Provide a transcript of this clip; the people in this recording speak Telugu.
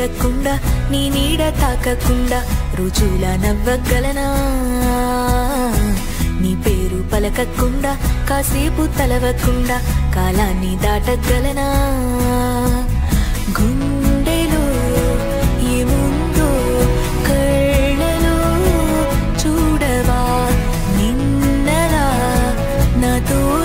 తిరగకుండా నీ నీడ తాకకుండా రుజువులా నవ్వగలనా నీ పేరు పలకకుండా కాసేపు తలవకుండా కాలాన్ని దాటగలనా గుండెలో ఏముందో కళ్ళలో చూడవా నిన్నలా నాతో